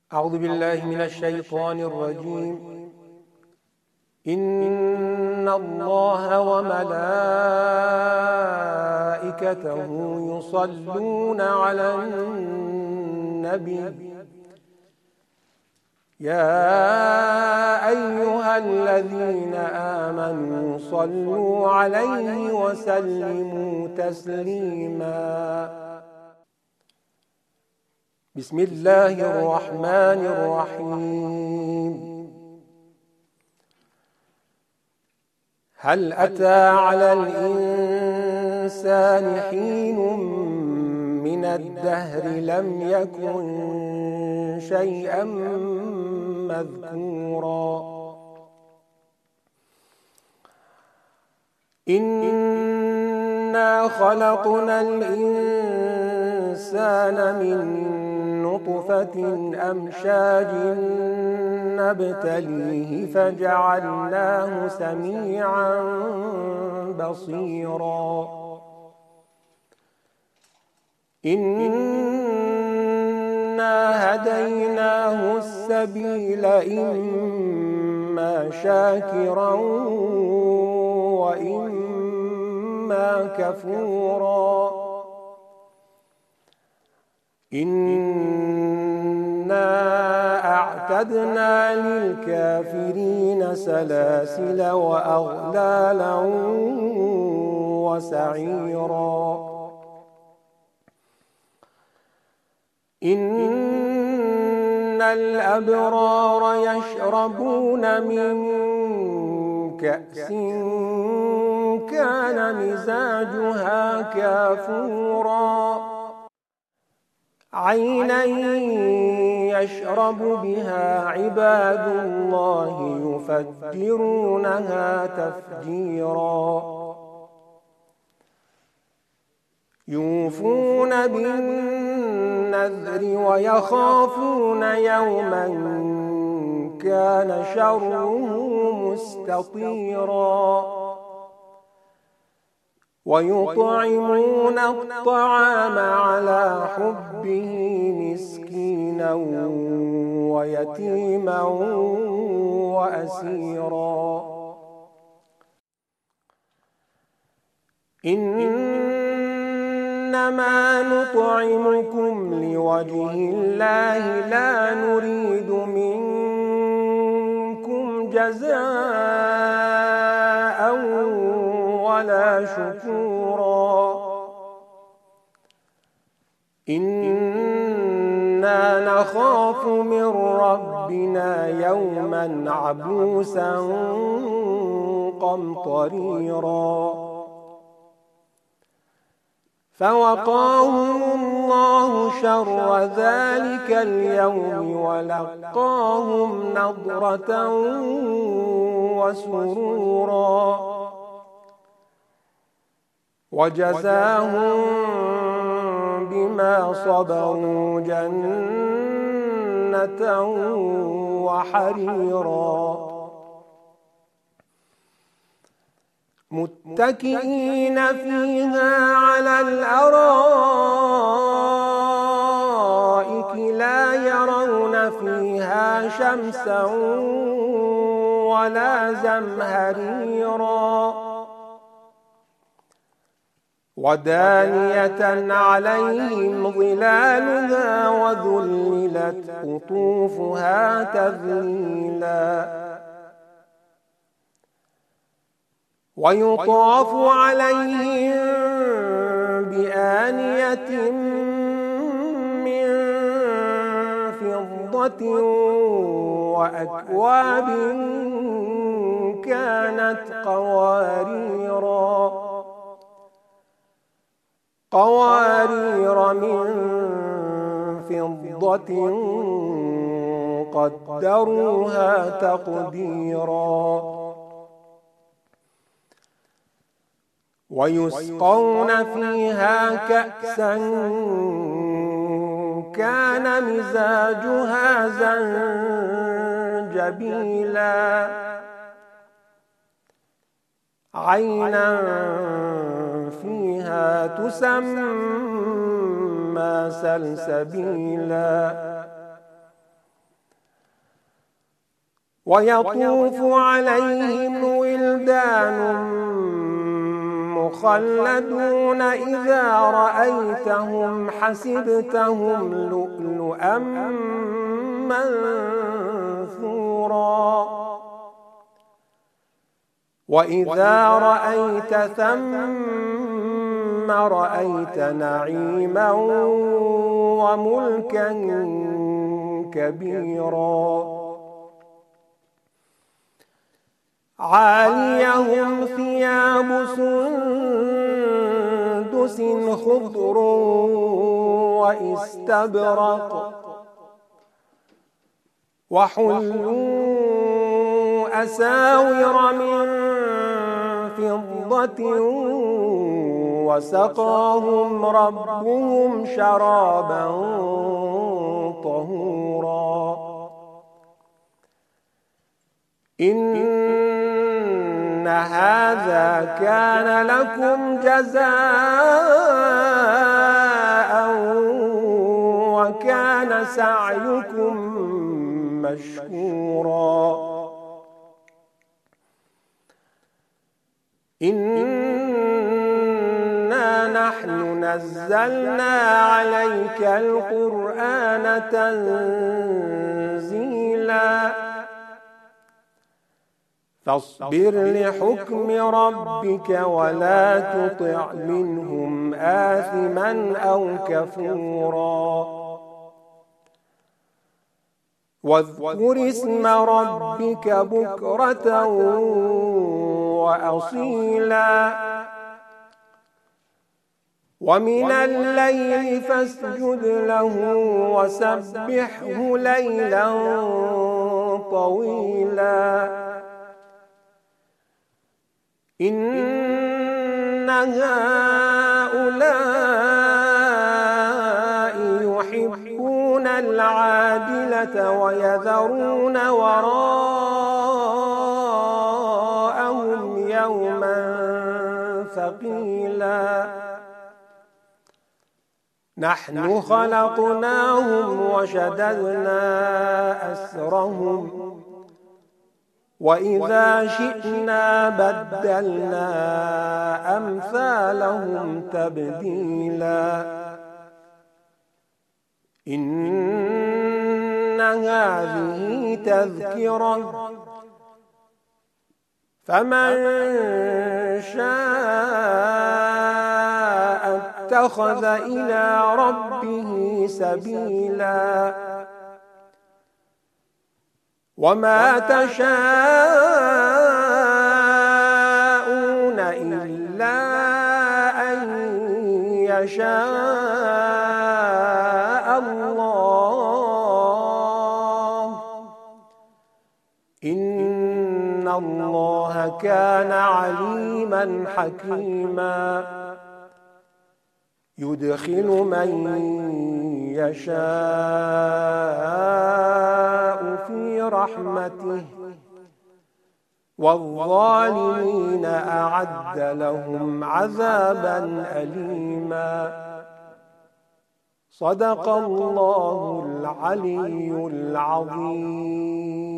أعوذ بالله من الشيطان الرجيم. إن الله وملائكته يصلون على النبي يا أيها الذين آمنوا صلوا عليه وسلموا تسليما. بسم الله الرحمن الرحيم. هل أتى على الإنسان حين من الدهر لم يكن شيئا مذكورا. إنا خلقنا الإنسان من نطفة أمشاج نبتليه فجعلناه سميعا بصيرا. إنا هديناه السبيل إما شاكرا وإما كفورا. إنا أعتدنا للكافرين سلاسل وأغلالا وسعيرا. إن الأبرار يشربون من كأس كان مزاجها كافورا. عينا يشرب بها عباد الله يفجرونها تفجيرا. يوفون بالنذر ويخافون يوما كان شره مستطيرا. ويطعمون الطعام على حبه مسكينا ويتيما وأسيرا. إنما نطعمكم لوجه الله لا نريد منكم جزاء ولا شكورا. إنا نخاف من ربنا يوما عبوسا قمطريرا. فوقاهم الله شر ذلك اليوم ولقاهم نضرة وسرورا. وجزاهم بما صبروا جنة وحريرا. متكئين فيها على الأرائك لا يرون فيها شمسا ولا زمهريرا. ودانية عليهم ظلالها وذللت قطوفها تذليلا. ويطاف عليهم بآنية من فضة وأكواب كانت قوارير من فضة قدروها تقديرا. ويسقون فيها كأسا كان مزاجها زنجبيلا. عينا فيها تسمى سلسبيلا ويطوف عليهم ولدان مخلدون إذا رأيتهم حسبتهم لؤلؤا منثورا وإذا رأيت ثم رأيت نعيما وملكا كبيرا عاليهم ثياب سندس خضر واستبرق وحلوا أساور من فضة وسقاهم ربهم شرابا طهورا إن هذا كان لكم جزاء وكان سعيكم مشكورا إنا نحن نزلنا عليك القرآن تنزيلا فاصبر لحكم ربك ولا تطع منهم آثما أو كفورا واذكر اسم ربك بكرة وأصيلا ومن الليل فاسجد له وسبحه ليلا طويلا إن هؤلاء يحبون العاجلة ويذرون وراءهم يوما ثقيلا نحن خلقناهم وشددنا أسرهم وإذا شئنا بدلنا أمثالهم تبديلا إن هذه تذكرة فمن شاء اتخذ إلى ربه سبيلا وما تشاءون إلا أن يشاء الله إن الله كان عليما حكيما يدخل من يشاء في رحمته والظالمين أعد لهم عذابا أليما صدق الله العلي العظيم.